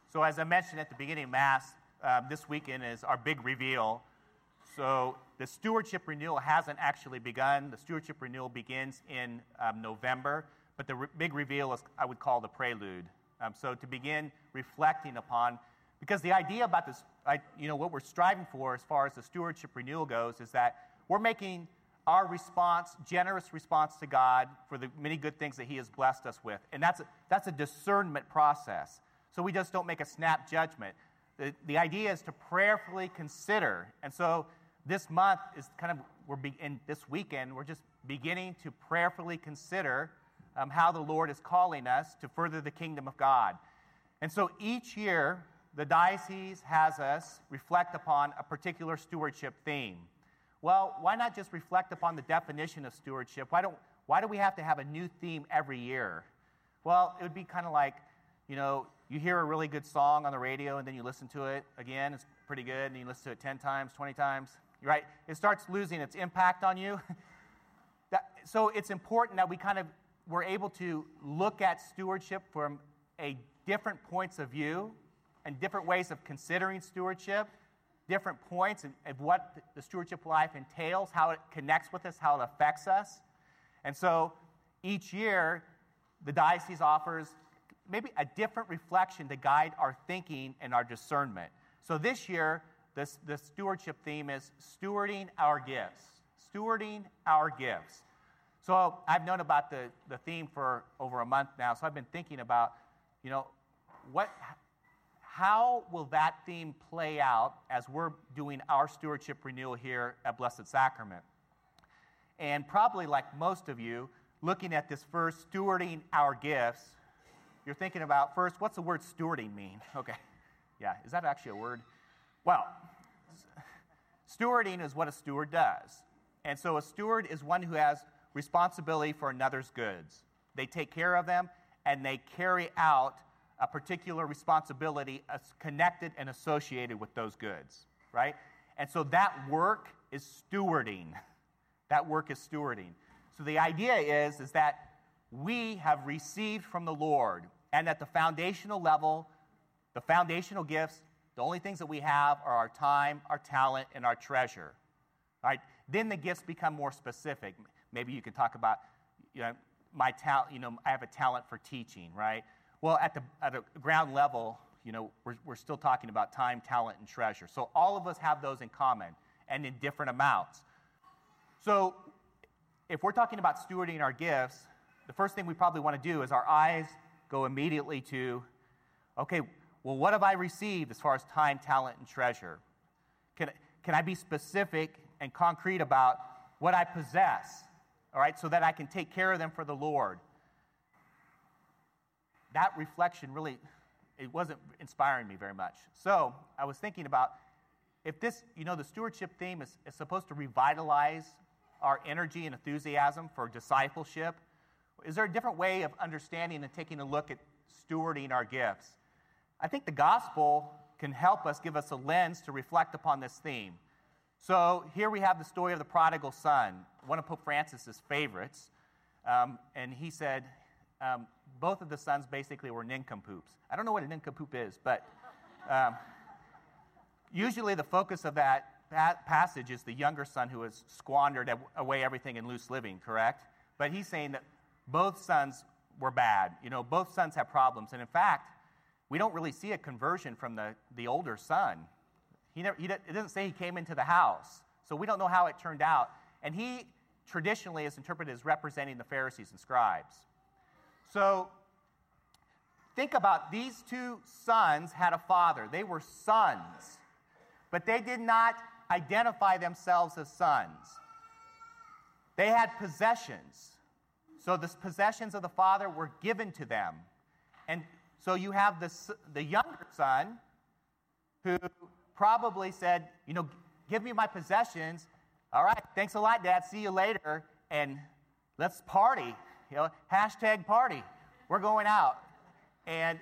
So as I mentioned at the beginning of Mass, this weekend is our big reveal. So the stewardship renewal hasn't actually begun. The stewardship renewal begins in November, but the big reveal is, I would call, the prelude. So to begin reflecting upon, because the idea about this, what we're striving for as far as the stewardship renewal goes is that we're making our response, generous response to God for the many good things that He has blessed us with. And that's a discernment process. So we just don't make a snap judgment. The idea is to prayerfully consider. And so this month is this weekend, we're just beginning to prayerfully consider how the Lord is calling us to further the kingdom of God. And so each year, the diocese has us reflect upon a particular stewardship theme. Well, why not just reflect upon the definition of stewardship? Why do we have to have a new theme every year? Well, it would be kind of like, you hear a really good song on the radio and then you listen to it again, it's pretty good, and you listen to it 10 times, 20 times, right? It starts losing its impact on you. So it's important that we're able to look at stewardship from a different points of view and different ways of considering stewardship, different points of what the stewardship life entails, how it connects with us, how it affects us. And so each year, the diocese offers maybe a different reflection to guide our thinking and our discernment. So this year, the stewardship theme is stewarding our gifts. Stewarding our gifts. So I've known about the theme for over a month now, so I've been thinking about, how will that theme play out as we're doing our stewardship renewal here at Blessed Sacrament? And probably like most of you, looking at this first, stewarding our gifts, you're thinking about, first, what's the word stewarding mean? Okay, yeah, is that actually a word? Well, stewarding is what a steward does. And so a steward is one who has responsibility for another's goods. They take care of them, and they carry out a particular responsibility connected and associated with those goods, right? And so that work is stewarding. That work is stewarding. So the idea is that we have received from the Lord, and at the foundational level, the foundational gifts, the only things that we have are our time, our talent, and our treasure, right? Then the gifts become more specific. Maybe you can talk about, my talent, I have a talent for teaching, right? Well, at a ground level, we're still talking about time, talent, and treasure. So all of us have those in common and in different amounts. So if we're talking about stewarding our gifts, the first thing we probably want to do is our eyes go immediately to, okay, well, what have I received as far as time, talent, and treasure? Can I be specific and concrete about what I possess, all right, so that I can take care of them for the Lord? That reflection really, it wasn't inspiring me very much. So I was thinking about if this, the stewardship theme is supposed to revitalize our energy and enthusiasm for discipleship. Is there a different way of understanding and taking a look at stewarding our gifts? I think the gospel can help us, give us a lens to reflect upon this theme. So here we have the story of the prodigal son, one of Pope Francis's favorites. And he said both of the sons basically were nincompoops. I don't know what a nincompoop is, but usually the focus of that passage is the younger son who has squandered away everything in loose living, correct? But he's saying that both sons were bad. Both sons have problems. And in fact, we don't really see a conversion from the older son. It doesn't say he came into the house. So we don't know how it turned out. And he traditionally is interpreted as representing the Pharisees and scribes. So think about these two sons had a father. They were sons. But they did not identify themselves as sons. They had possessions. So the possessions of the father were given to them. And so you have the younger son who probably said, give me my possessions. All right, thanks a lot, Dad. See you later. And let's party. Hashtag party. We're going out. And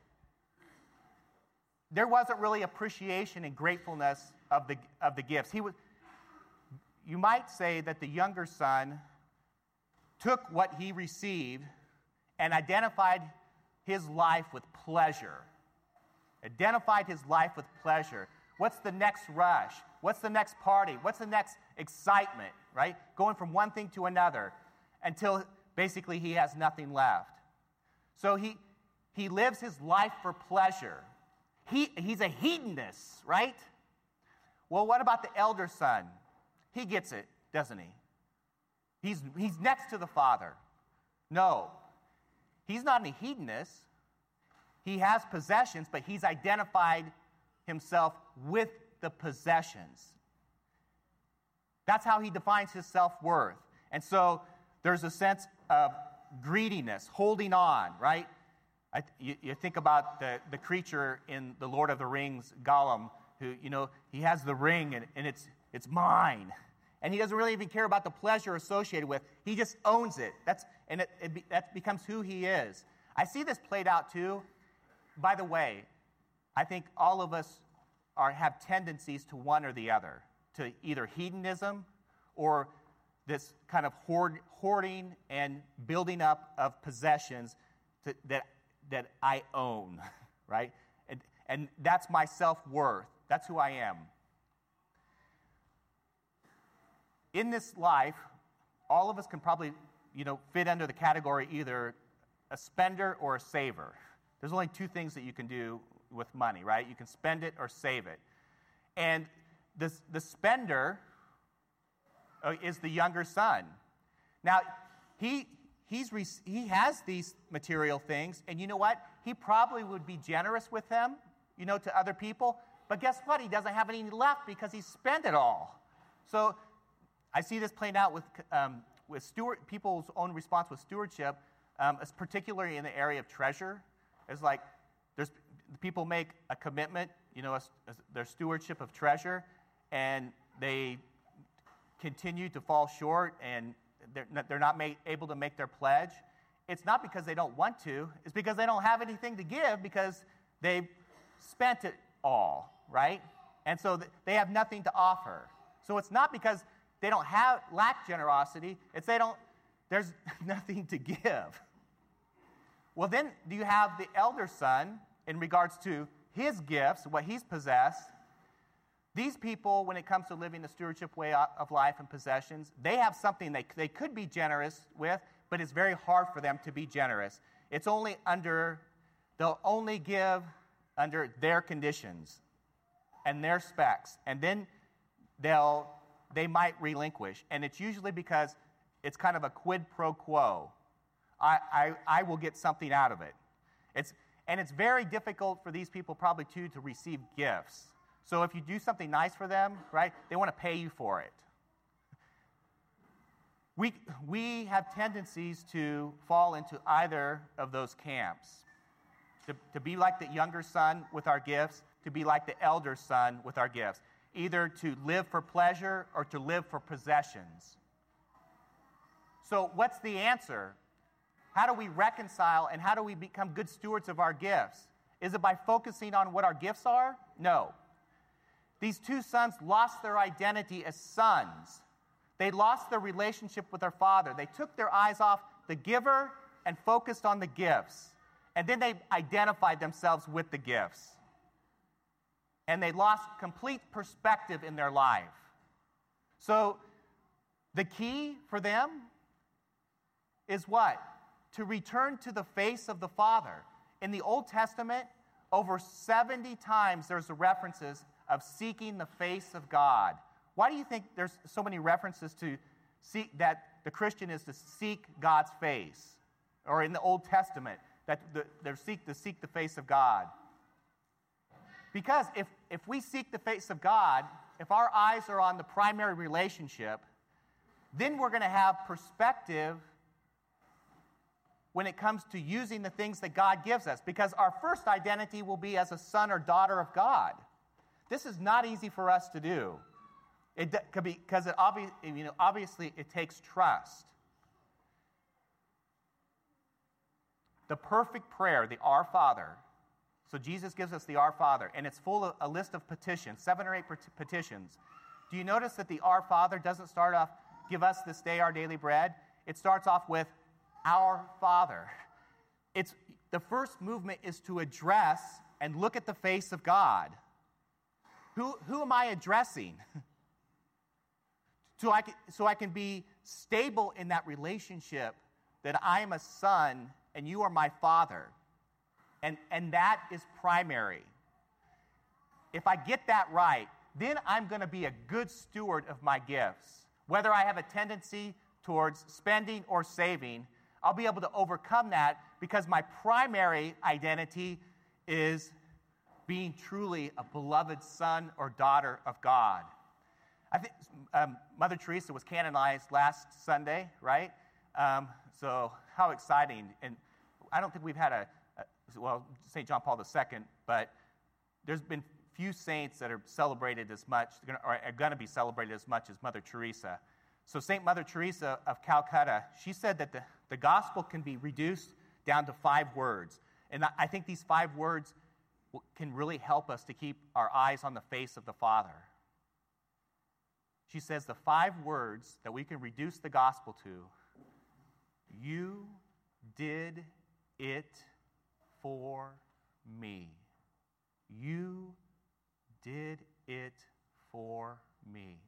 there wasn't really appreciation and gratefulness of the gifts. You might say that the younger son took what he received and identified his life with pleasure. identified his life with pleasure. What's the next rush? What's the next party? What's the next excitement, right? Going from one thing to another until basically he has nothing left. So he lives his life for pleasure. He's a hedonist, right? Well, what about the elder son? He gets it, doesn't he? He's next to the Father. No, he's not a hedonist. He has possessions, but he's identified himself with the possessions. That's how he defines his self-worth. And so there's a sense of greediness, holding on, right? You think about the creature in The Lord of the Rings, Gollum, who, he has the ring and it's mine. And he doesn't really even care about the pleasure associated with it. He just owns it. That becomes who he is. I see this played out too. By the way, I think all of us have tendencies to one or the other, to either hedonism or this kind of hoarding and building up of possessions that I own, right? And that's my self-worth. That's who I am. In this life, all of us can probably, fit under the category either a spender or a saver. There's only two things that you can do with money, right? You can spend it or save it. And the spender is the younger son. Now, he has these material things, and you know what? He probably would be generous with them, to other people. But guess what? He doesn't have any left because he spent it all. So I see this playing out with people's own response with stewardship, particularly in the area of treasure. It's like people make a commitment, as their stewardship of treasure, and they continue to fall short, and they're not able to make their pledge. It's not because they don't want to. It's because they don't have anything to give because they've spent it all, right? And so they have nothing to offer. So it's not because they don't lack generosity. It's there's nothing to give. Well, then do you have the elder son in regards to his gifts, what he's possessed? These people, when it comes to living the stewardship way of life and possessions, they have something they could be generous with, but it's very hard for them to be generous. They'll only give under their conditions and their specs, and then they might relinquish. And it's usually because it's kind of a quid pro quo. I will get something out of it. It's very difficult for these people probably too to receive gifts. So if you do something nice for them, right, they want to pay you for it. We have tendencies to fall into either of those camps. To be like the younger son with our gifts, to be like the elder son with our gifts. Either to live for pleasure or to live for possessions. So what's the answer? How do we reconcile and how do we become good stewards of our gifts? Is it by focusing on what our gifts are? No. These two sons lost their identity as sons. They lost their relationship with their father. They took their eyes off the giver and focused on the gifts. And then they identified themselves with the gifts. And they lost complete perspective in their life. So the key for them is what? To return to the face of the Father. In the Old Testament, over 70 times there's references of seeking the face of God. Why do you think there's so many references to seek that the Christian is to seek God's face? Or in the Old Testament, that they're to seek the face of God. Because if we seek the face of God, if our eyes are on the primary relationship, then we're going to have perspective when it comes to using the things that God gives us. Because our first identity will be as a son or daughter of God. This is not easy for us to do. It could be because obviously it takes trust. The perfect prayer, the Our Father. So Jesus gives us the Our Father, and it's full of a list of petitions, 7 or 8 petitions. Do you notice that the Our Father doesn't start off, give us this day our daily bread? It starts off with Our Father. The first movement is to address and look at the face of God. Who am I addressing? So I can be stable in that relationship that I am a son and you are my father. And that is primary. If I get that right, then I'm going to be a good steward of my gifts. Whether I have a tendency towards spending or saving, I'll be able to overcome that because my primary identity is being truly a beloved son or daughter of God. I think Mother Teresa was canonized last Sunday, right? So how exciting. And I don't think we've had St. John Paul II, but there's been few saints that are celebrated as much, or are going to be celebrated as much as Mother Teresa. So St. Mother Teresa of Calcutta, she said that the gospel can be reduced down to 5 words. And I think these 5 words can really help us to keep our eyes on the face of the Father. She says the 5 words that we can reduce the gospel to: you did it for me. You did it for me.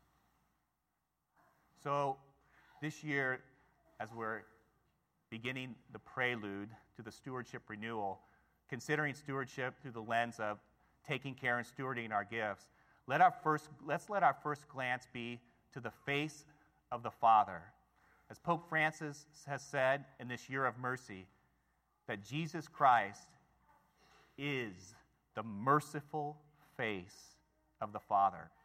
So this year, as we're beginning the prelude to the stewardship renewal, considering stewardship through the lens of taking care and stewarding our gifts, let's let our first glance be to the face of the Father. As Pope Francis has said in this year of mercy, that Jesus Christ is the merciful face of the Father.